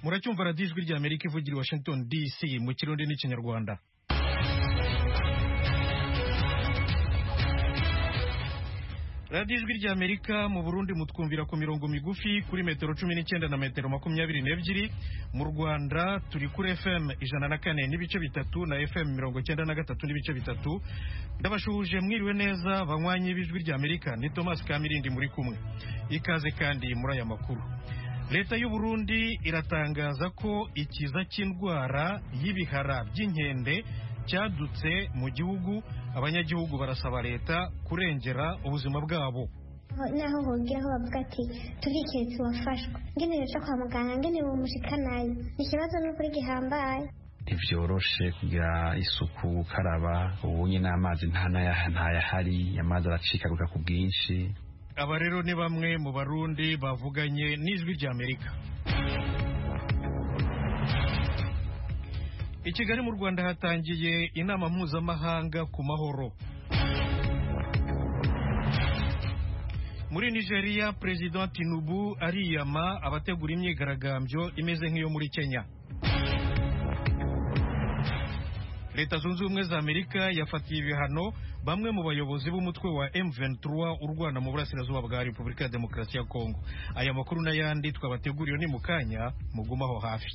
muracyumva radiyo ijwi ry'Amerika ivugira i Washington DC mu Kirundi n'Ikinyarwanda. radiyo ijwi ry'Amerika mu Burundi mutwumvira ku mirongo migufi kuri metero 19 na metero 22. Mu Rwanda turi kuri FM 104 n'ibice bitatu na FM 93 n'ibice bitatu. Ndabashuhuje mwiriwe neza banywanyi b'ijwi ry'Amerika, ni Thomas Kamirindi muri kumwe. Ikaze kandi muri aya makuru. Leta y'u Burundi iratangaza ko ikiza cy'indwara y'ibihara by'inkende cyadutse mu gihugu. Abanyagihugu barasaba leta kurengera ubuzima bwabo. Naho hogira aho bavuga ati turiketse wafashwa ngene rero kwa muganga ngene bumushikanayo ikibazo n'ukuri gihambaye. Ivyoroshe kugira isuku karaba ubunye n'amazi ntayahari, amazi aracikaguka ku bwinshi. Aba rero ni bamwe mu Barundi bavuganye n'ijwi ry'Amerika. I Kigali mu Rwanda hatangiye inama mpuzamahanga ku mahoro. Muri Nigeria President Tinubu ariyama abategura imyigaragambyo imeze nk'iyo muri Kenya. Leta Zunze Ubumwe za Amerika yafatiye ibihano bamwe mu bayobozi b'umutwe wa M23 urwana mu burasirazuba bwa Repubulika ya Demokarasi ya Kongo. Aya makuru n'ayandi twabateguriye ni mukanya, mugumaho hafi.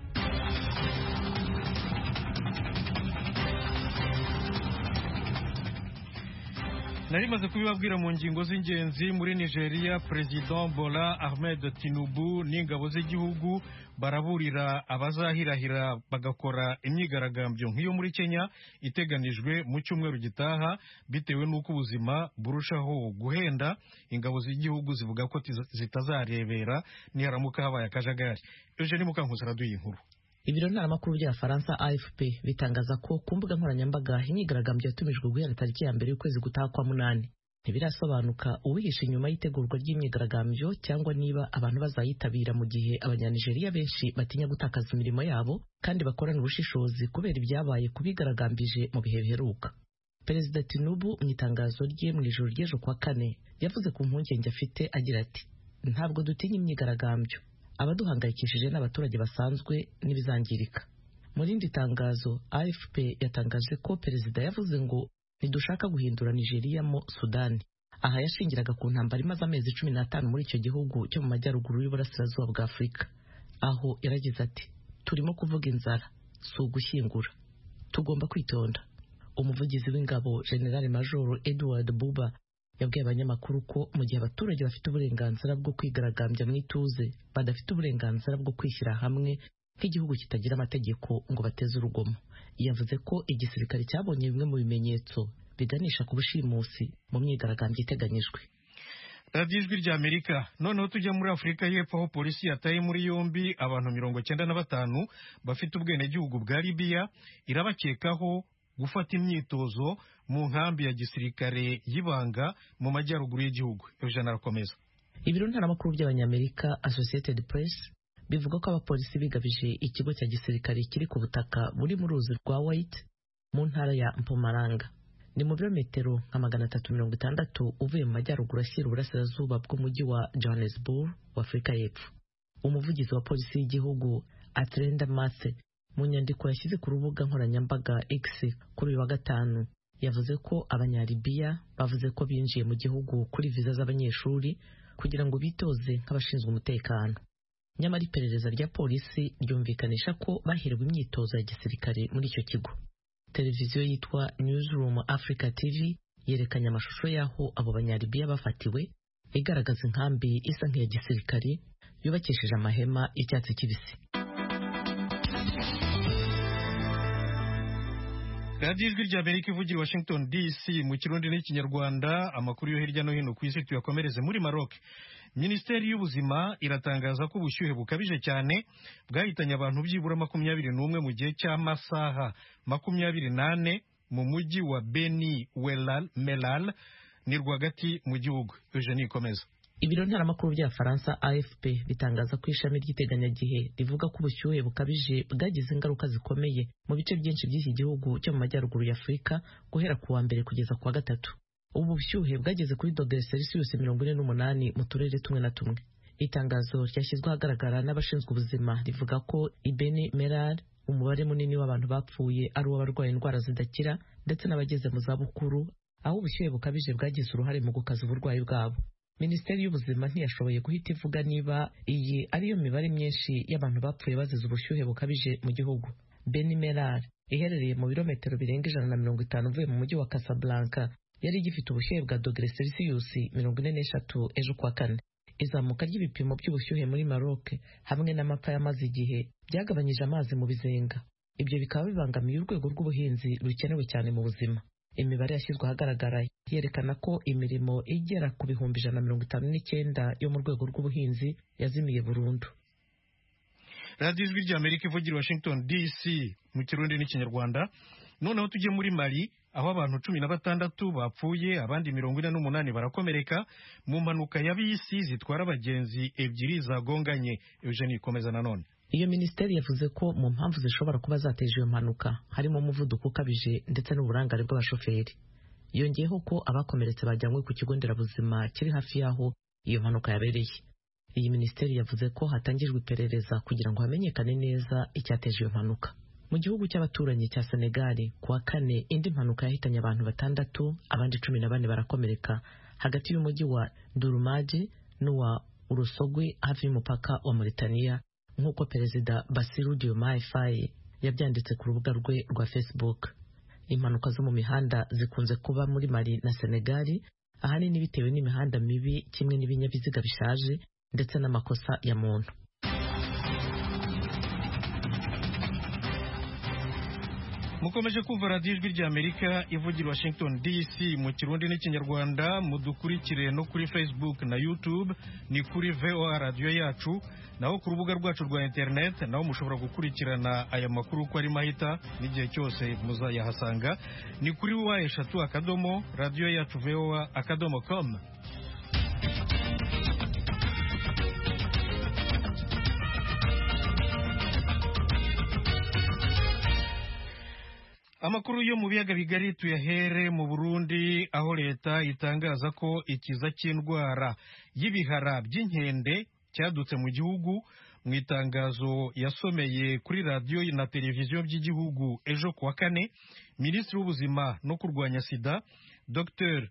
Narimaze kubibabwira mu ngingo z'ingenzi. Muri Nigeria President Bola Ahmed Tinubu n'ingabo z'igihugu baraburira abazahirahira bagakora imyigaragambyo nk'iyo muri Kenya iteganijwe mu cyumweru gitaha bitewe n'uko ubuzima burushaho guhenda. Ingabo z'igihugu zivuga ko zitazarebera niharamuka habaye akajagari. Eugene Mukankusi araduye inkuru. Ibiro ntaramakuru by'Abafaransa AFP bitangaza ko ku mbuga nkoranyambaga imyigaragambyo yatumijwe guhera tariki ya mbere y'ukwezi gutaha kwa munani. Ntibirasobanuka uwihishe inyuma y'itegurwa ry'imyigaragambyo cyangwa niba abantu bazayitabira mu gihe abanyanigeriya benshi batinya gutakaza imirimo yabo kandi bakorana ubushishozi kubera ibyabaye kubigaragambije mu bihe biheruka. Perezida Tinubu mu itangazo rye mu ijoro ry'ejo kwa kane yavuze ku mpungenge afite agira ati ntabwo dutinya imyigaragambyo, abaduhangayikishije n'abaturage basanzwe n'ibizangirika. Mu rindi tangazo AFP yatangaje ko perezida yavuze ngo ntidushaka guhindura Nigeria mo Sudani. Aha yashingiraga ku ntambara imaze amezi 15 muri icyo gihugu cyo mu majyaruguru y'uburasirazuba bwa Afurika. Aho yaragize ati turimo kuvuga inzara, si ugushyingura, tugomba kwitonda. Umuvugizi w'ingabo General Major Edward Buba yabwiye abanyamakuru ko mu gihe abaturage bafite uburenganzira bwo kwigaragambya mu ituze, badafite uburenganzira bwo kwishyira hamwe nk'igihugu kitagira amategeko ngo bateze urugomo. Yavuze ko igisirikare cyabonye bimwe mu bimenyetso biganisha ku bushimusi mu myigaragambyo iteganyijwe. Radiyo ijwi ry'Amerika. Noneho tujya muri Afurika y'Epfo aho polisi yataye muri yombi abantu 95 bafite ubwenegihugu bwa Libya, irabakekaho gufata imyitozo mu nkambi ya gisirikare y'ibanga mu majyaruguru y'igihugu. Eugene arakomeza. Ibiro ntaramakuru by'Abanyamerika Associated Press bivuga ko abapolisi bigabije ikigo cya gisirikare kiri ku butaka buri mu ruzi rwa White mu ntara ya Mpumalanga. Ni mu birometero nka 360 uvuye mu majyaruguru ashyira uburasirazuba bw'umujyi wa Johannesburg wa Afurika y'Epfo. Umuvugizi wa polisi y'igihugu Atrenda Mase mu nyandiko yashyize ku rubuga nkoranyambaga X kuri uyu wa gatanu yavuze ko Abanyalibiya bavuze ko binjiye mu gihugu kuri viza z'abanyeshuri kugira ngo bitoze nk'abashinzwe umutekano. Nyamara iperereza rya polisi ryumvikanisha ko baherewe imyitozo ya gisirikare muri icyo kigo. Televiziyo yitwa Newsroom Africa TV yerekanye amashusho y'aho abo Banyalibiya bafatiwe, igaragaza inkambi isa nk'iya gisirikare yubakishije amahema y'icyatsi kibisi. Radiyo ijwi ry'Amerika ivugira i Washington DC mu Kirundi n'Ikinyarwanda. Amakuru yo hirya no hino ku isi tuyakomereze muri Maroc. Minisiteri y'Ubuzima iratangaza ko ubushyuhe bukabije cyane bwahitanye abantu byibura 21 mu gihe cy'amasaha 28 mu mujyi wa Beni Mellal ni rwagati mu gihugu. Eugenie ikomeza. Ibiro ntaramakuru by'Abafaransa AFP bitangaza ko ishami ry'iteganyagihe rivuga ko ubushyuhe bukabije bwagize ingaruka zikomeye mu bice byinshi by'iki gihugu cyo mu majyaruguru ya Afurika guhera ku wa mbere kugeza ku wa gatatu. Ubu bushyuhe bwageze kuri dogere Celsius 48 mu turere tumwe na tumwe. Itangazo ryashyizwe ahagaragara n'abashinzwe ubuzima rivuga ko Ibeni Meral umubare munini w'abantu bapfuye ari uw'abarwaye indwara zidakira ndetse n'abageze mu zabukuru, aho ubushyuhe bukabije bwagize uruhare mu gukaza uburwayi bwabo. Minisiteri y'ubuzima ntiyashoboye guhita ivuga niba iyi ariyo mibare myinshi y'abantu bapfuye bazize ubushyuhe bukabije mu gihugu. Beni Meral iherereye mu birometero birenga 150 uvuye mu mujyi wa Casablanca yari igifite ubushyuhe bwa -43 ejo kuwa kane. Izamuka ry'ibipimo by'ubushyuhe muri Maroc hamwe n'amapfa yamaze igihe byagabanyije amazi mu bizenga. Ibyo bikaba bibangamiye urwego rw'ubuhinzi rukenewe cyane mu buzima. Imibare yashyizwe ahagaragara yerekana ko imirimo igera ku bihumbi 159 yo mu rwego rw'ubuhinzi yazimiye burundu. Radio Ijwi ry'Amerika ivugira Washington DC mu Kirundi n'Ikinyarwanda. Noneho tujye muri Mali aho abantu 16 bapfuye abandi 48 barakomereka mu mpanuka ya bisi zitwara abagenzi ebyiri zagonganye. Eugenie komeza nanone. Iyo minisiteri yavuze ko mu mpamvu zishobora kuba zateje iyo mpanuka harimo umuvuduko ukabije ndetse n'uburangare bw'abashoferi. Yongeyeho ko abakomeretse bajyanywe ku kigo nderabuzima kiri hafi y'aho iyo mpanuka yabereye. Iyi minisiteri yavuze ko hatangijwe iperereza kugira ngo hamenyekane neza icyateje iyo mpanuka. Mu gihugu cy'abaturanyi cya Senegal kuwa kane indi mpanuka yahitanye abantu 6 abandi 14 barakomereka hagati y'umujyi wa Durumaji n'uwa Urusogwe hafi y'umupaka wa Mauritania, nk'uko Perezida Bassirou Diomaye Faye yabyanditse ku rubuga rwe rwa Facebook. Impanuka zo mu mihanda zikunze kuba muri Mali na Senegal, ahanini bitewe n'imihanda mibi kimwe n'ibinyabiziga bishaje ndetse n'amakosa ya muntu. Mukomeje kumva Radio Ijwi ry'Amerika ivugira Washington DC mu Kirundi n'Ikinyarwanda. Mudukurikire no kuri Facebook na YouTube ni kuri VOA Radio yacu, naho ku rubuga rwacu rwa internet naho mushobora gukurikirana aya makuru ko ari mahita n'igihe cyose muzayahasanga ni kuri wa3 radio yacu voa.com. Amakuru yo mu biyaga bigari tuyahere mu Burundi aho leta itangaza ko ikiza cy'indwara y'ibihara by'inkende cyadutse mu gihugu. Mu itangazo yasomeye kuri radio na televiziyo by'igihugu ejo kuwa kane, Minisitiri w'Ubuzima no kurwanya sida Dr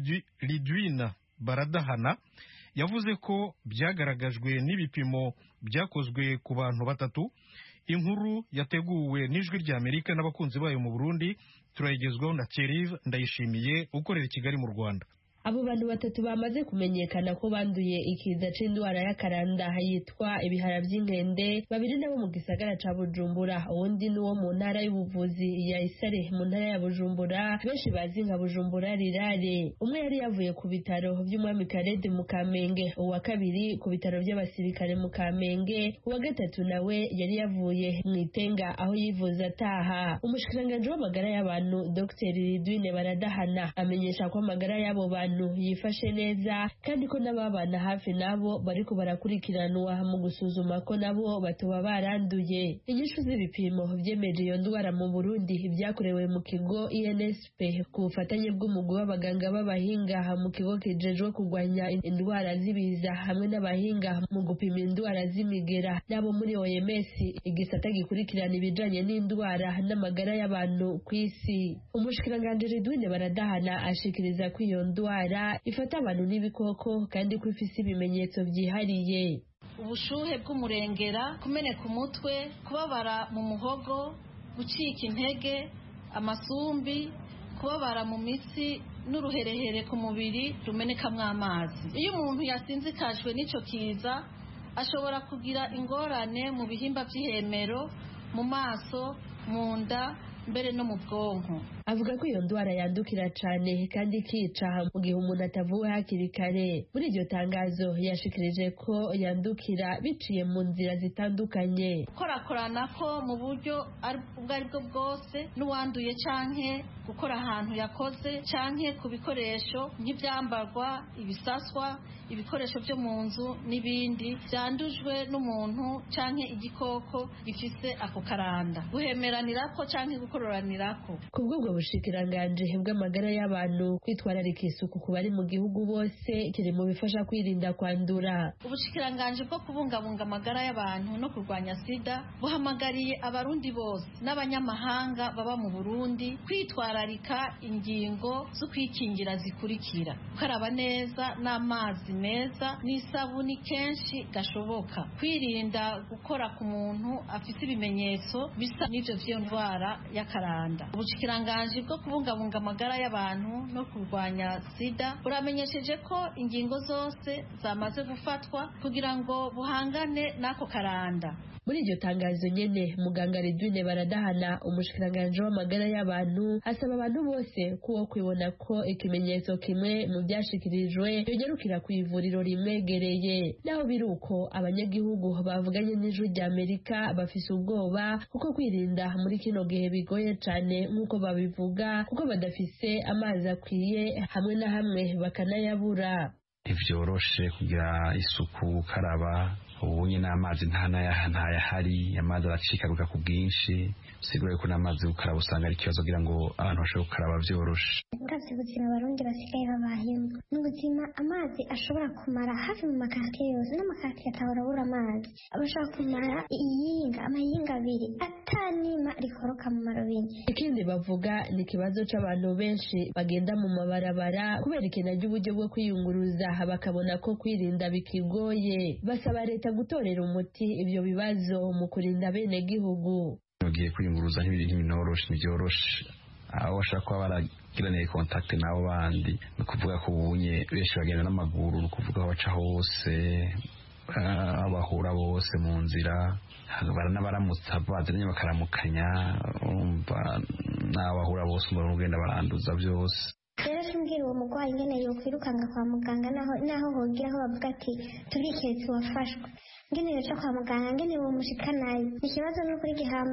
Lidwina Baradahana yavuze ko byagaragajwe n'ibipimo byakozwe ku bantu 3. Inkuru yateguwe n'Ijwi ry'Amerika n'abakunzi bayo mu Burundi turayigezwaho na Thierry Ndayishimiye ukorera i Kigali mu Rwanda. Abo bantu 3 bamaze kumenyekana ko banduye ikiza c'indwara y'akaranda yitwa ibihara by'inkende, 2 nabo mu gisagara ca Bujumbura, uwundi ni wo mu ntara y'ubuvuzi ya Isare mu ntara ya Bujumbura benshi bazi nka Bujumbura rirare. Umwe yari yavuye ku bitaro by'Umwami Karede mu Kamenge, uwa kabiri ku bitaro by'abasirikare mu Kamenge, uwa gatatu nawe yari yavuye mu Itenga aho yivuza ataha. Umushikiranganje w'amagara y'abantu Dr Lidwine Baradahana amenyesha ko amagara y'abo bantu yifashe neza kandi ko n'ababana hafi nabo bariko barakurikiranwa mu gusuzuma ko nabo batoba baranduye. Inyishu z'ibipimo vyemeje iyo ndwara mu Burundi byakorewe mu kigo INSP ku bufatanye bw'umugwi w'abaganga b'abahinga mu kigo kijejwe kurwanya indwara z'ibiza hamwe n'abahinga mu gupima indwara z'imigera nabo muri OMS, igisata gikurikirana ibijanye n'indwara n'amagara y'abantu ku isi. Umushikiranganje Lidwine Baradahana ashikiriza ko iyo ndwara ifata abantu n'ibikoko kandi ko ifise ibimenyetso byihariye. Ubushuhe bw'umurengera, kumeneka umutwe, kubabara mu muhogo, gucika intege, amasumbi, kubabara mu mitsi n'uruherehere ku mubiri rumenekamwo amazi. Iyo umuntu yasinzikajwe n'ico kiza ashobora kugira ingorane mu bihimba by'ihemero, mu maso, mu nda, mbere no mu bwonko. Avuga ko iyo ndwara yandukira cyane kandi ikica mu gihe umuntu atavuwe hakiri kare. Muri iryo tangazo yashikirije ko yandukira biciye mu nzira zitandukanye, gukorakorana ko mu buryo ubwo ari bwo bwose n'uwanduye canke gukora ahantu yakoze canke ku bikoresho nk'ibyambarwa, ibisaswa, ibikoresho byo mu nzu n'ibindi byandujwe n'umuntu canke igikoko gifise ako karanda, guhemeranirako canke gukororanirako. Kubw'ubwo ubushikiranganji bw'amagara y'abantu kwitwararika isuku ku bari mu gihugu bose kiri mu bifasha kwirinda kwandura. Ubushikiranganji bwo kubungabunga amagara y'abantu no kurwanya sida buhamagariye abarundi bose n'abanyamahanga baba mu Burundi kwitwararika ingingo zo kwikingira zikurikira: gukaraba neza n'amazi meza n'isabuni kenshi gashoboka, kwirinda gukora ku muntu afite ibimenyetso bisa n'ivyo vy'iyo ndwara y'akaranda. Ubushikiranganji bwo kubungabunga amagara y'abantu no kurwanya sida buramenyesheje ko ingingo zose zamaze gufatwa kugira ngo buhangane n'ako karanda. Muri iryo tangazo nyene muganga Redwine Baradahana umushikiranganje w'amagara y'abantu asaba abantu bose kuwo kwibona ko ikimenyetso kimwe mu byashikirijwe yogerukira ku ivuriro rimwegereye. Naho biruko abanyagihugu bavuganye n'ijwi rya Amerika bafise ubwoba kuko kwirinda muri kino gihe bigoye cane nk'uko babivuga kuko badafise amazi akwiye hamwe na hamwe bakanayabura. Ivyoroshe kugira isuku gukaraba ubunye n'amazi ntayahari, amazi aracikaguka ku bwinshi, sigura yuko n'amazi gukaraba usanga ari ikibazo kugira ngo abantu bashobore gukaraba vyoroshe. Ubwatsi ubuzima abarundi basigaye babayemo n'ubuzima amazi ashobora kumara hafi mu makartiye yose, n'amakartiye atahora amazi abashaka kumara amayinga abiri atanima rikoroka mu marobine. Ikindi bavuga ni ikibazo c'abantu benshi bagenda mu mabarabara kubera ikena ry'uburyo bwo kwiyunguruza bakabona ko kwirinda bikigoye. Basaba leta gutorera umuti ibyo bibazo mu kurinda bene gihugu. Ugiye kwiyunguruza ntibyoroshe aho bashaka kuba baragiraniye kontakte n'abo bandi, ni ukuvuga ko ubunye benshi bagenda n'amaguru, ni ukuvuga aho baca hose, aho bahura bose mu nzira, baranabaramutsa bazanye bakaramukanya, n'aho bahura bose umuntu ugenda baranduza byose. Rero tumbwira uwo mugwayi ingene yokwirukanga kwa muganga naho hogira aho bavuga ati turiketse wafashwe, ngene yoca kwa muganga ngene uwo mushikanayo. Ikibazo n'ukuri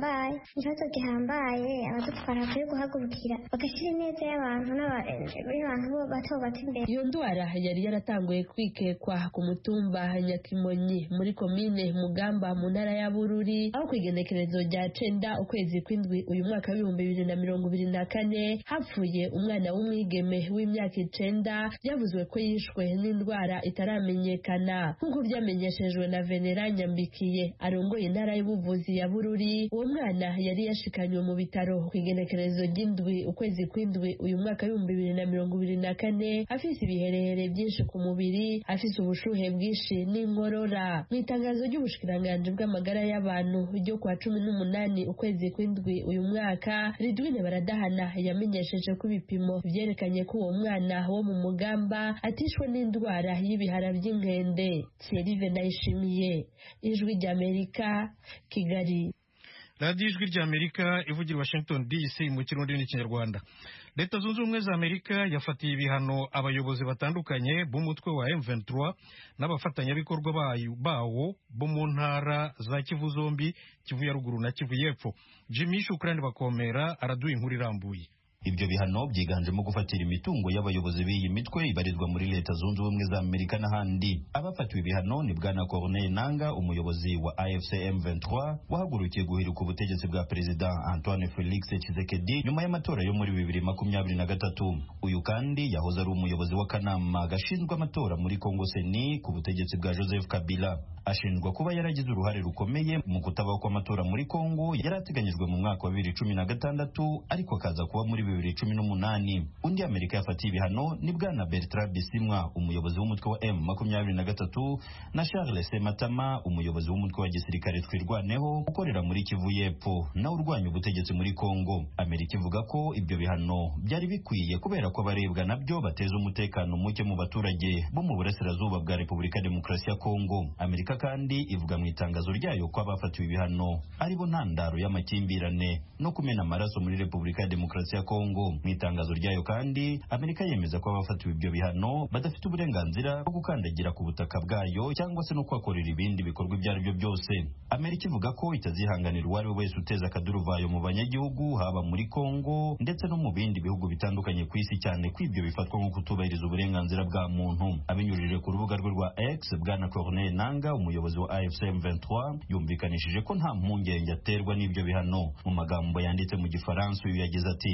gihambaye abadutwara kuri guhagurukira bagashira neza y'abantu n'abantu bo bato imbere. Iyo ndwara yari yaratanguye kwikekwa ku mutumba Nyakimonyi muri komine Mugamba mu ntara ya Bururi, aho kwigenekerezo rya 9 ukwezi kw'indwi uyu mwaka wa 2024 hapfuye umwana w'umwigeme w'imyaka 9 byavuzwe ko yishwe n'indwara itaramenyekana nk'uko byamenyeshejwe na Venera Nyambikiye arongoye intara y'ubuvuzi ya Bururi. Uwo mwana yari yashikanywe mu bitaro kwigenekerezo ry'indwi ukwezi kw'indwi uyu mwaka wa 2024 afise ibiherehere byinshi ku mubiri, afise ubushuhe bwinshi n'inkorora. Mu itangazo ry'ubushikiranganje bw'amagara y'abantu ryo kwa 18 ukwezi kw'indwi uyu mwaka, Redwine Baradahana yamenyesheje ko ibipimo vyerekanye ko uwo mwana wo mu Mugamba atishwe n'indwara y'ibihara by'inkende. Thierry Venayishimiye, Ijwi ry'Amerika, Kigali. Radio Ijwi ry'Amerika ivugira Washington DC mu Kirundi n'Ikinyarwanda. Leta Zunze Ubumwe za Amerika yafatiye ibihano abayobozi batandukanye b'umutwe wa M23 n'abafatanyabikorwa bawo bo mu ntara za Kivu zombi, Kivu ya ruguru na Kivu y'epfo. Jimmy Shukrani Bakomera araduha inkuru irambuye. Ibyo bihano byiganjemo gufatira imitungo y'abayobozi b'iyi mitwe ibarizwa muri Leta Zunze Ubumwe za Amerika n'ahandi. Abafatiwe ibihano ni Bwana Corneille Nangaa, umuyobozi wa AFC M23 wahagurukiye guhirika ubutegetsi bwa Perezida Antoine Felix Tshisekedi nyuma y'amatora yo muri 2023. Uyu kandi yahoze ari umuyobozi w'akanama gashinzwe amatora muri Congo Seni ku butegetsi bwa Joseph Kabila. Ashinjwa kuba yaragize uruhare rukomeye mu kutabaho kw'amatora muri Congo yarateganyijwe mu mwaka wa 2016 ariko kaza kuba muri 2018. Undi Amerika yafatiye ibihano ni Bwana Bertrand Bisimwa, umuyobozi w'umutwe wa M23 na Charles Sematama, umuyobozi w'umutwe wa gisirikare Twirwaneho ukorera muri Kivu y'epfo na urwanya ubutegetsi muri Congo. Amerika ivuga ko ibyo bihano byari bikwiye kubera ko abarebwa nabyo bateza umutekano muke mu baturage bo mu burasirazuba bwa Repubulika Demokarasi ya Congo. Amerika kandi ivuga mu itangazo ryayo ko abafatiwe ibihano ari bo ntandaro y'amakimbirane no kumena amaraso muri Repubulika Demokarasi ya Congo. Mu itangazo ryayo kandi Amerika yemeza ko abafatiwe ibyo bihano badafite uburenganzira bwo gukandagira ku butaka bwayo cyangwa se no kwakorera ibindi bikorwa ibyo ari byo byose. Amerika ivuga ko itazihanganira uwari wese uteza akaduruvayo mu banyagihugu haba muri Congo ndetse no mu bindi bihugu bitandukanye ku isi, cyane ko ibyo bifatwa nko kutubahiriza uburenganzira bwa muntu. Abinyujije ku rubuga rwe rwa X, Bwana Corneille Nangaa, umuyobozi wa AFC M23, yumvikanishije ko nta mpungenge aterwa n'ibyo bihano. Mu magambo yanditse mu Gifaransa uyu yagize ati: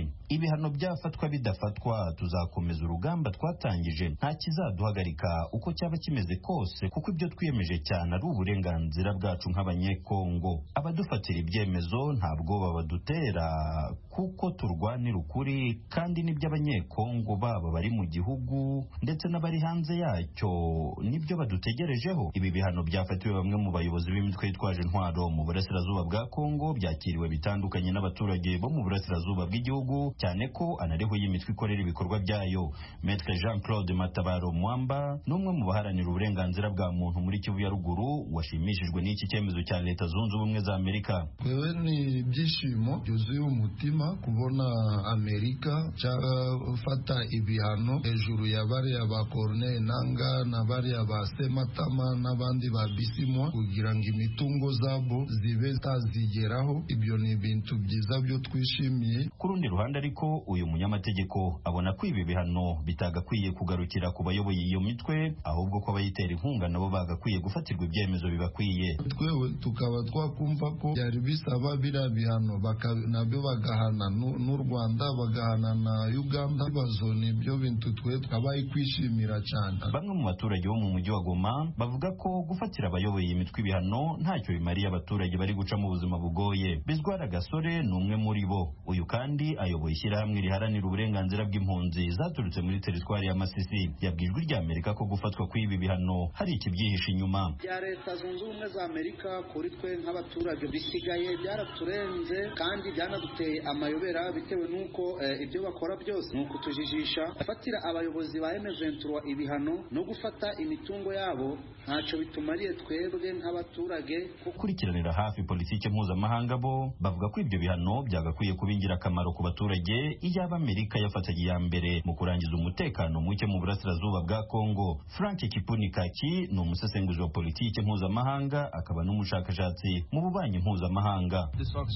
ibihano byafatwa bidafatwa tuzakomeza urugamba twatangije, nta kizaduhagarika uko cyaba kimeze kose, kuko ibyo twiyemeje cyane ari uburenganzira bwacu nk'abanyekongo. Abadufatira ibyemezo ntabwo babadutera, kuko turwanira ukuri kandi nibyo abanyekongo baba bari mu gihugu ndetse n'abari hanze yacyo nibyo badutegerejeho. Ibi bihano byafatiwe bamwe mu bayobozi b'imitwe yitwaje intwaro mu burasirazuba bwa Kongo byakiriwe bitandukanye n'abaturage bo mu burasirazuba bw'igihugu, cyane ko anariho y'imitwe ikorera ibikorwa byayo. Maître Jean-Claude Matabaro Mwamba n'umwe mu baharanira uburenganzira bwa muntu muri Kivu ya ruguru washimishijwe n'iki cyemezo cya Leta Zunze Ubumwe za Amerika. Kwewe ni ibyishimo byuzuye umutima kubona Amerika cyafata ibihano hejuru ya bariya ba Corneille Nangaa na bariya ba Sematama n'abandi ba Bisimwa kugira ngo imitungo zabo zibe zitazigeraho. Ibyo ni ibintu byiza byo twishimiye. Ku rundi ruhande ariko uyu munyamategeko abona ko ibi bihano bitagakwiye kugarukira ku bayoboye iyo mitwe, ahubwo ko abayitera inkunga nabo bagakwiye gufatirwa ibyemezo bibakwiye. Twewe tukaba twakumva ko byari bisaba biriya bihano nabyo bagahana n'u Rwanda bagahana na Uganda. Ibibazo ni ibyo bintu twe twabaye kwishimira cyane. Bamwe mu baturage bo mu mujyi wa Goma bavuga ko gufatira abayoboye imitwe ibihano ntacyo bimariye abaturage bari guca mu buzima bugoye. Bizwara Gasore ni umwe muri bo. Uyu kandi ayoboye ishyirahamwe riharanira uburenganzira bw'impunzi zaturutse muri teritwari ya Masisi. Yabwiye Ijwi ry'Amerika ko gufatwa kw'ibi bihano hari ikibyihishe inyuma. Ya Leta Zunze Ubumwe za Amerika kuri twe nk'abaturage bisigaye byaraturenze kandi byanaduteye amayobera bitewe n'uko ibyo bakora byose ni ukutujijisha. Gufatira abayobozi ba M23 ibihano no gufata imitungo yabo ntacyo bitumariye twebwe nk'abaturage. Gukurikiranira hafi politike mpuzamahanga bo bavuga ko ibyo bihano byagakwiye kuba ingirakamaro ku baturage iyaba Amerika yafataga iya mbere mu kurangiza umutekano muke mu burasirazuba bwa Kongo. Frank Kipunikaki ni umusesenguzi wa politike mpuzamahanga akaba n'umushakashatsi mu bubanyi mpuzamahanga.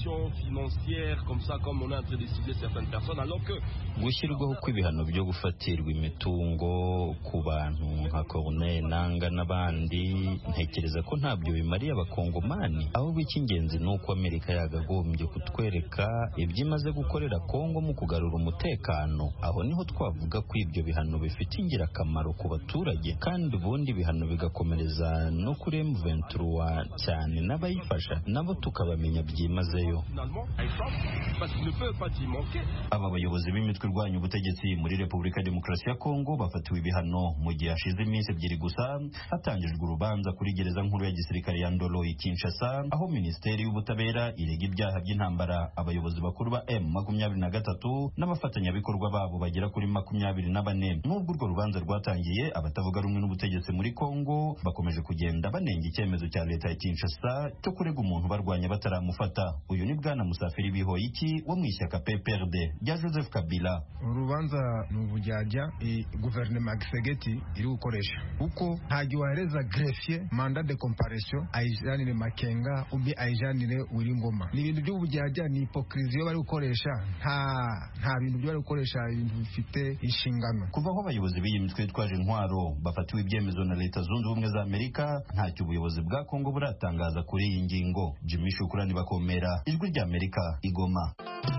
Gushyirwaho kw'ibihano byo gufatirwa imitungo ku bantu nka Corneille Nangaa n'abandi, ntekereza ko ntabyo bimariye abakongomani, ahubwo icy'ingenzi ni uko Amerika yagagombye kutwereka ibyo imaze gukorera Kongo mu kugarura umutekano. Aho niho twavuga ko ibyo bihano bifite ingirakamaro ku baturage, kandi ubundi ibihano bigakomereza no kuri M23 cyane n'abayifasha nabo tukabamenya byimazeyo. Aba bayobozi b'imitwe irwanya ubutegetsi muri Repubulika Demokarasi ya Kongo bafatiwe ibihano mu gihe hashize iminsi ebyiri gusa hatangijwe urubanza kuri gereza nkuru ya gisirikare ya Ndolo i Kinshasa, aho Minisiteri y'Ubutabera irega ibyaha by'intambara abayobozi bakuru ba M23 n'abafatanyabikorwa babo bagera kuri 24. Nubwo urwo rubanza rwatangiye, abatavuga rumwe n'ubutegetsi muri Kongo bakomeje kugenda banenga icyemezo cya leta ya Kinshasa cyo kurega umuntu barwanya bataramufata. Uyu ni Bwana Musafiri Bihoyiki wo mu ishyaka PPRD rya Joseph Kabila. Urubanza n'ubujyajya guverinoma Gisegeti iri gukoresha uko ntajya wahereza greffier mandat de comparution ayijanire Makenga ubi ayijanire Wiringoma. Ni ibintu by'ubujyajya, ni hypocrisie bari gukoresha, nta bintu byo bari gukoresha, ibintu bifite inshingano. Kuva aho abayobozi b'iyi mitwe yitwaje intwaro bafatiwe ibyemezo na Leta Zunze Ubumwe za Amerika, ntacyo ubuyobozi bwa Kongo buratangaza kuri iyi ngingo. Jimmy Shukrani Bakomera, Ijwi ry'Amerika, Igoma.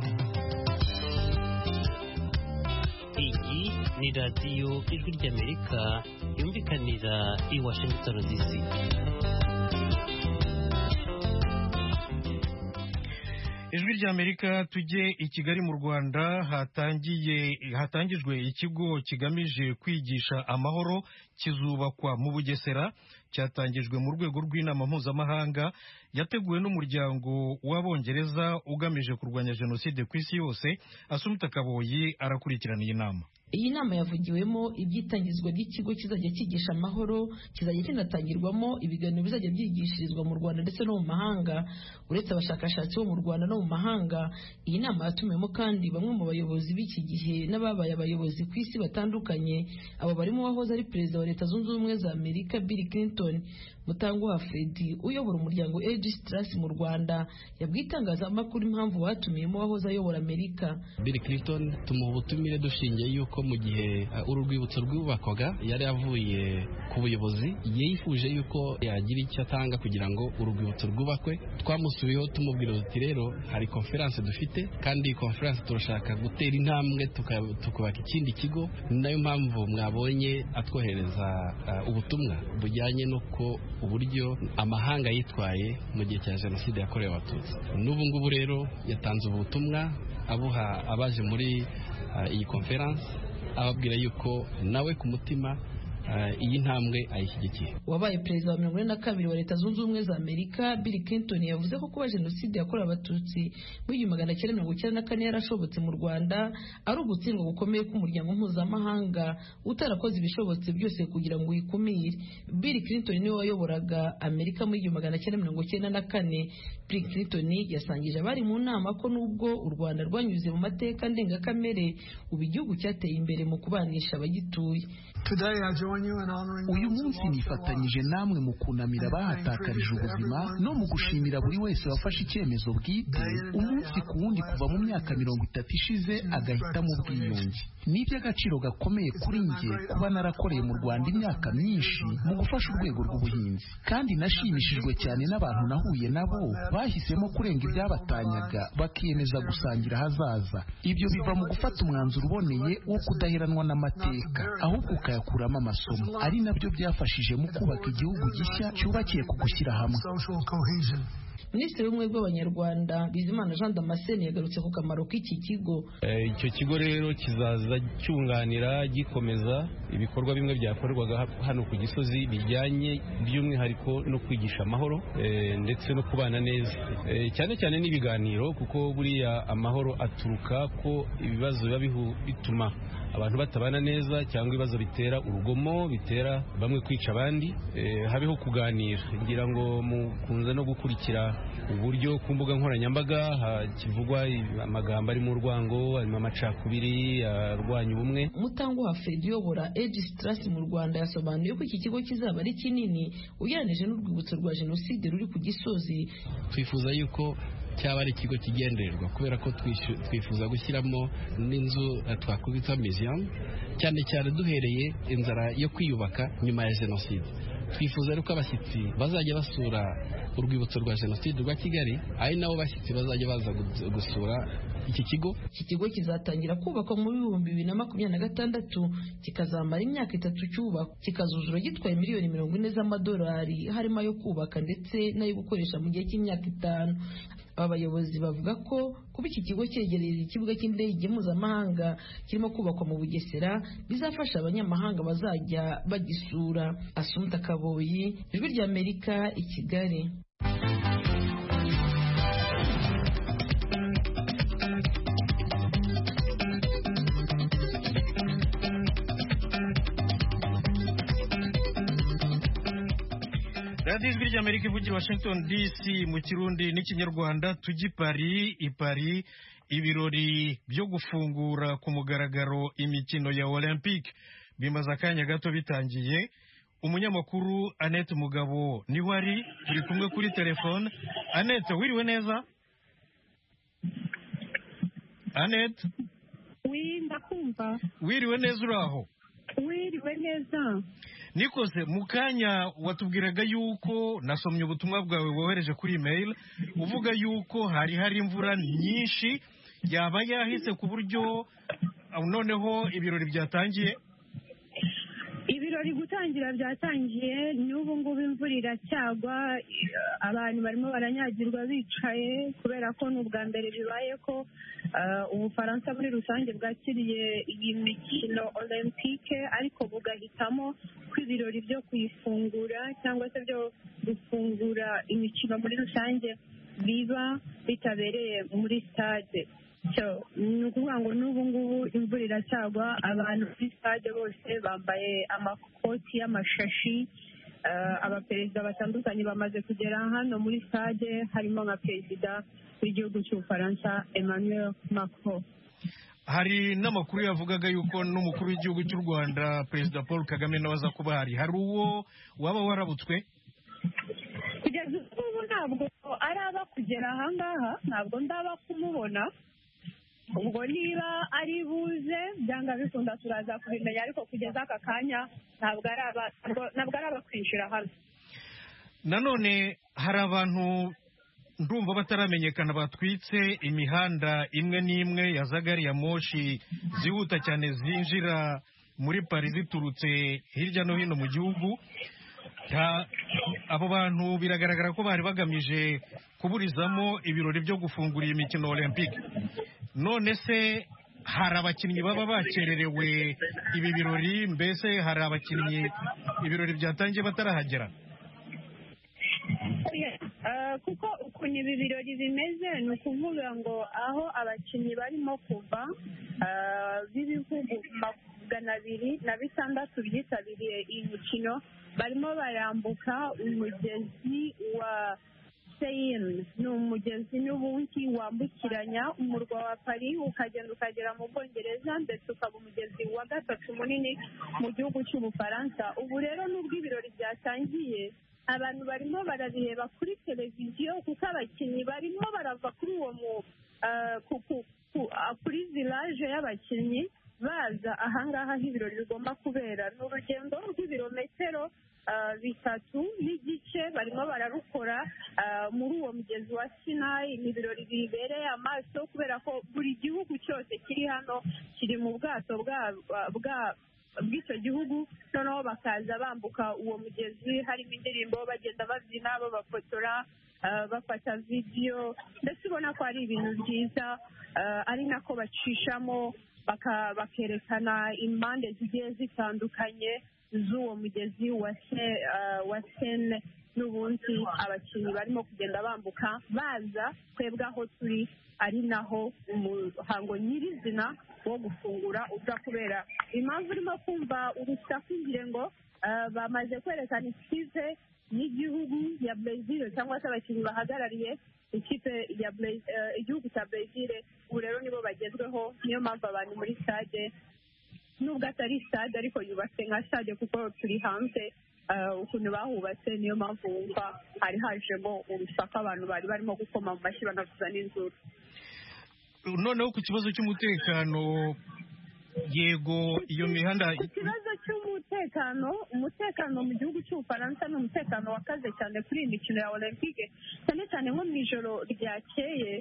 Iyi ni radiyo Ijwi ry'Amerika yumvikanira i Washington DC. Ijwi ry'Amerika tujye i Kigali mu Rwanda. Hatangijwe ikigo kigamije kwigisha amahoro kizubakwa mu Bugesera. Cyatangijwe mu rwego rw'inama mpuzamahanga yateguwe n'umuryango w'Abongereza ugamije kurwanya jenoside ku isi yose. Asumta Kaboyi arakurikirana iyi nama. Iyi nama yavugiwemo ibyitangizwa by'ikigo kizajya cyigisha amahoro, kizajya kinatangirwamo ibiganiro bizajya byigishirizwa mu Rwanda ndetse no mu mahanga. Uretse abashakashatsi bo mu Rwanda no mu mahanga, iyi nama yatumiwemo kandi bamwe mu bayobozi b'iki gihe n'ababaye abayobozi ku isi batandukanye. Abo barimo uwahoze ari perezida wa Leta Zunze Ubumwe za Amerika Bill Clinton, Mutanguha Fredy uyobora umuryango Aegis mu Rwanda yabwiye itangazamakuru impamvu batumiyemo wahoze ayobora Amerika. Bill Clinton tumuha ubutumire dushingiye yuko mu gihe uru rwibutso rwubakwaga yari avuye ku buyobozi yifuje yuko yagira icyo atanga kugira ngo uru rwibutso rwubakwe. Twamusubiyeho tumubwira uti rero hari conference dufite kandi conference turashaka gutera intambwe tukubaka ikindi kigo, nayo mpamvu mwabonye atwohereza ubutumwa bujyanye nuko uburyo amahanga yitwaye mu gihe cya jenoside yakorewe Abatutsi. N'ubu ngubu rero yatanze ubutumwa abuha abaje muri iyi conference ababwira yuko nawe ku mutima iyi ntambwe ayishyigikiye. Wabaye perezida wa 42 wa Leta Zunze Ubumwe za Amerika Bill Clinton yavuze ko kuba jenoside yakorewe Abatutsi mu 1994 yarashobotse mu Rwanda ari ugutsindwa gukomeye k'umuryango mpuzamahanga utarakoze ibishobotse byose kugira ngo uyikumire. Bill Clinton niwe wayoboraga Amerika mu 1994. Bill Clinton yasangije abari mu nama ko nubwo u Rwanda rwanyuze mu mateka ndengakamere ubu igihugu cyateye imbere mu kubanisha abagituye. Uyu munsi nifatanyije namwe mu kunamira abahatakarije ubuzima no mu gushimira buri wese wafashe icyemezo bwite umunsi ku wundi kuva mu myaka 30 ishize agahitamo ubwiyunge. Ni iby'agaciro gakomeye kuri njye kuba narakoreye mu Rwanda imyaka myinshi mu gufasha urwego rw'ubuhinzi, kandi nashimishijwe cyane n'abantu nahuye nabo bahisemo kurenga ibyabatanyaga bakiyemeza gusangira ahazaza. Ibyo biva mu gufata umwanzuro uboneye wo kudaheranwa n'amateka ahubwo ukayakuramo amasomo, ari nabyo byafashije mu kubaka igihugu gishya cyubakiye ku gushyira hamwe. Minisitiri w'ubumwe bw'Abanyarwanda Bizimana Jean Damascene yagarutse ku kamaro k'iki kigo. Icyo kigo rero kizaza cyunganira gikomeza ibikorwa bimwe byakorwaga hano ku Gisozi bijyanye by'umwihariko no kwigisha amahoro ndetse no kubana neza, cyane cyane n'ibiganiro, kuko buriya amahoro aturuka ko ibibazo biba bituma abantu batabana neza cyangwa ibibazo bitera urugomo, bitera bamwe kwica abandi, habeho kuganira. Ngira ngo mukunze no gukurikira uburyo ku mbuga nkoranyambaga kivugwa amagambo ari mu rwango, arimo amacakubiri arwanya ubumwe. Mutanguha Fredy uyobora Aegis mu Rwanda yasobanuye ko iki kigo kizaba ari kinini ugereranije n'urwibutso rwa jenoside ruri ku Gisozi. Twifuza yuko cyaba ari ikigo kigendererwa kubera ko twifuza gushyiramo n'inzu twakubita museum, cyane cyane duhereye inzara yo kwiyubaka nyuma ya jenoside. Twifuza ko abashyitsi bazajya basura urwibutso rwa jenoside rwa Kigali, ari nabo bashyitsi bazajya baza gusura iki kigo. Iki kigo kizatangira kubakwa mu 2026 kikazamara imyaka 3 cyubakwa, kikazuzura gitwaye miliyoni 40 z'amadolari harimo ayo kubaka ndetse n'ayo gukoresha mu gihe cy'imyaka 5. Aba bayobozi bavuga ko kuba iki kigo cyegereye ikibuga cy'indege mpuzamahanga kirimo kubakwa mu Bugesera bizafasha abanyamahanga bazajya bagisura. Asumta Kaboyi, Ijwi ry'Amerika, i Kigali. radiyo ijwi ry'Amerika ivugira Washington DC mu Kirundi n'Ikinyarwanda. Tujye i Paris ibirori byo gufungura ku mugaragaro imikino ya Olympique bimaze akanya gato bitangiye. Umunyamakuru Annette Mugabo niho ari, turi kumwe kuri telefone. Annette, wiriwe neza? Annette? Oui, ndakumva. Wiriwe neza uraho? Wiriwe neza. Nikose mukanya watubwiraga yuko nasomye ubutumwa bwawe wohereje kuri email uvuga yuko hari imvura nyinshi yaba yahise ku buryo noneho ibirori byatangiye. Ibirori gutangira byatangiye, n'ubu ngubu imvura iracyagwa, abantu barimo baranyagirwa bicaye kubera ko n'ubwa mbere bibaye ko Ubufaransa muri rusange bwakiriye iyi mikino Olympique, ariko bugahitamo ko ibirori byo kuyifungura cyangwa se byo gufungura imikino muri rusange biba bitabereye muri stade. Ni ukuvuga ngo n'ubu ngubu imvura iracyagwa, abantu muri stade bose bambaye amakoti y'amashashi. Abaperezida batandukanye bamaze kugera hano muri stade, harimo nka perezida w'igihugu cy'Ubufaransa Emmanuel Macron. Hari n'amakuru yavugaga yuko n'umukuru w'igihugu cy'u Rwanda Perezida Paul Kagame nawe aza kuba hari uwo waba warabutswe? kugeza ubu ntabwo araba kugera ahangaha, ntabwo ndaba kumubona. Ubwo niba ari buze byanga bikunda turaza kubimenya, ariko kugeza aka kanya ntabwo araba kwinjira hano. Nanone hari abantu ndumva bataramenyekana batwitse imihanda imwe n'imwe ya za gari ya moshi zihuta cyane zinjira muri Paris ziturutse hirya no hino mu gihugu. Abo bantu biragaragara ko bari bagamije kuburizamo ibirori byo gufungura iyi mikino Olympique. None se hari abakinnyi baba bakererewe ibi birori? Mbese hari abakinnyi ibirori byatangiye batarahagera? Kuko ukuntu ibi birori bimeze ni ukuvuga ngo aho abakinnyi barimo kuva b'ibihugu 206 byitabiriye iyi mikino barimo barambuka umugezi wa Seine. Ni umugezi n'ubundi wambukiranya umurwa wa Paris ukagenda ukagera mu Bwongereza, ndetse ukaba umugezi wa gatatu munini mu gihugu cy'Ubufaransa. Ubu rero nubwo ibirori byatangiye, abantu barimo barabireba kuri televiziyo kuko abakinnyi barimo barava kuri uwo kuri village y'abakinnyi baza ahangaha aho ibirori bigomba kubera. Ni urugendo rw'ibirometero 3 n'igice barimo bararukora muri uwo mugezi wa Sinai. Ni ibirori bibereye amaso kubera ko buri gihugu cyose kiri hano kiri mu bwato bw'icyo gihugu, noneho bakaza bambuka uwo mugezi, harimo indirimbo, bagenda babyina, babafotora, bafata vidiyo, ndetse ubona ko ari ibintu byiza, ari nako bacishamo bakerekana impande zigiye zitandukanye z'uwo mugezi wa Seine. N'ubundi abakinnyi barimo kugenda bambuka baza twebwe aho turi, ari naho umuhango nyirizina wo gufungura uza kubera. Impamvu urimo kumva urusaku ngire ngo bamaze kwerekana ikipe y'igihugu ya Brazil, cyangwa se abakinnyi bahagarariye ikipe ya igihugu cya Brazil. Ubu rero nibo bagezweho, niyo mpamvu abantu muri stade, nubwo atari stade ariko yubatse nka stade kuko turi hanze, ukuntu bahubatse niyo mpamvu wumva hari hajemo urusaku, abantu bari barimo gukoma mu mashyi banavuza n'inzuru. Noneho ku kibazo cy'umutekano, yego iyo mihanda, ku kibazo umutekano mu gihugu cy'Ubufaransa ni umutekano wakaze cyane kuri iyi mikino ya Olympique, cyane cyane nko mu ijoro ryakeye.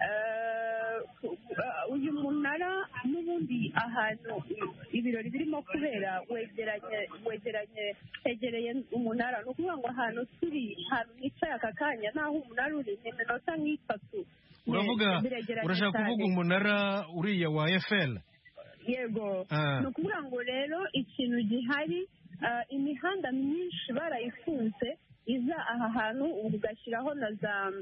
Uyu munara n'ubundi ahantu ibirori birimo kubera hegereye umunara. Ni ukuvuga ngo ahantu turi, ahantu hicaye aka kanya n'aho umunara uri ni iminota nk'itatu. Urashaka kuvuga umunara uriya wa Eiffel? Yego. Ni ukuvuga ngo rero ikintu gihari, imihanda myinshi barayifunze iza aha hantu, ugashyiraho na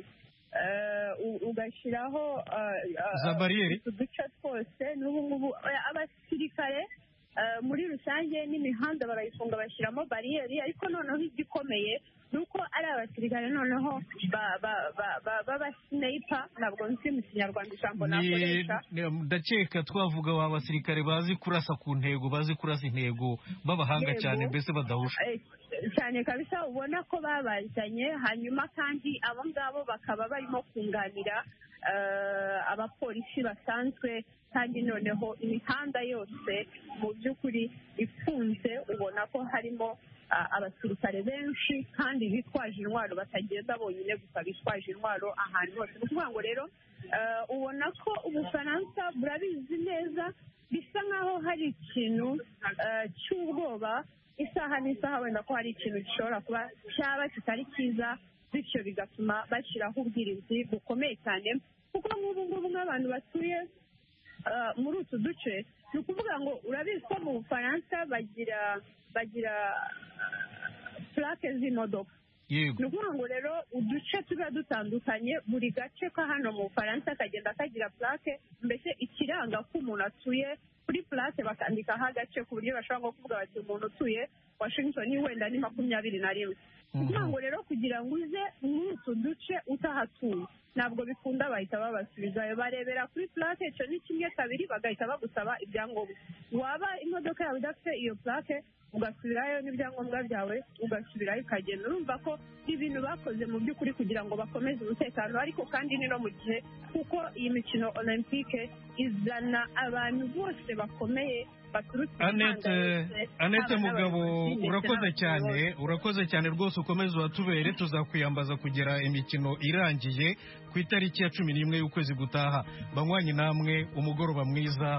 ugashyiraho za bariyeri uduce twose. N'ubu ngubu abasirikare muri rusange n'imihanda barayifunga bashyiramo bariyeri, ariko noneho igikomeye ni uko ari abasirikare noneho b'abasineyipa, ntabwo nzi mu kinyarwanda ijambo nakoresha. Ndakeka twavuga abasirikare bazi kurasa ku ntego, bazi kurasa intego, b'abahanga cyane, mbese badahusha cyane kabisa. Ubona ko babazanye, hanyuma kandi abo ngabo bakaba barimo kunganira abapolisi basanzwe, kandi noneho imihanda yose mu by'ukuri ifunze. Ubona ko harimo abasirikare benshi kandi bitwaje intwaro, batagenda bonyine gusa, bitwaje intwaro ahantu hose. Ni ukuvuga ngo rero ubona ko Ubufaransa burabizi neza, bisa nk'aho hari ikintu cy'ubwoba isaha n'isaha, wenda ko hari ikintu gishobora kuba cyaba kitari cyiza, bityo bigatuma bashyiraho ubwirinzi bukomeye cyane. Kuko nk'ubu ngubu nk'abantu batuye muri utu duce, ni ukuvuga ngo urabizi ko mu Bufaransa bagira plaque z'imodoka. Ni ukuvuga ngo rero uduce tuba dutandukanye, buri gace ka hano mu Bufaransa kagenda kagira plaque, mbese ikiranga ko umuntu atuye. Kuri plaque bakandikaho agace ku buryo bashobora nko kuvuga bati umuntu utuye Washington wenda ni 21. Ni ukuvuga ngo rero kugira ngo uze muri utu duce utahatuye ntabwo bikunda bahita babasubizayo, barebera kuri plaque, icyo ni kimwe. Kabiri bagahita bagusaba ibyangombwa, waba imodoka yawe idafite iyo plaque ugasubirayo n'ibyangombwa byawe ugasubirayo ukagenda. Urumva ko ibintu bakoze mu by'ukuri kugira ngo bakomeze umutekano, ariko kandi ni no mu gihe kuko iyi mikino olympique izana abantu bose bakomeye baturutse Annette Mugabo, urakoze cyane rwose, ukomeze uhatubere, tuzakwiyambaza kugera imikino irangiye ku itariki ya 11 y'ukwezi gutaha. Banywanyi namwe umugoroba mwiza.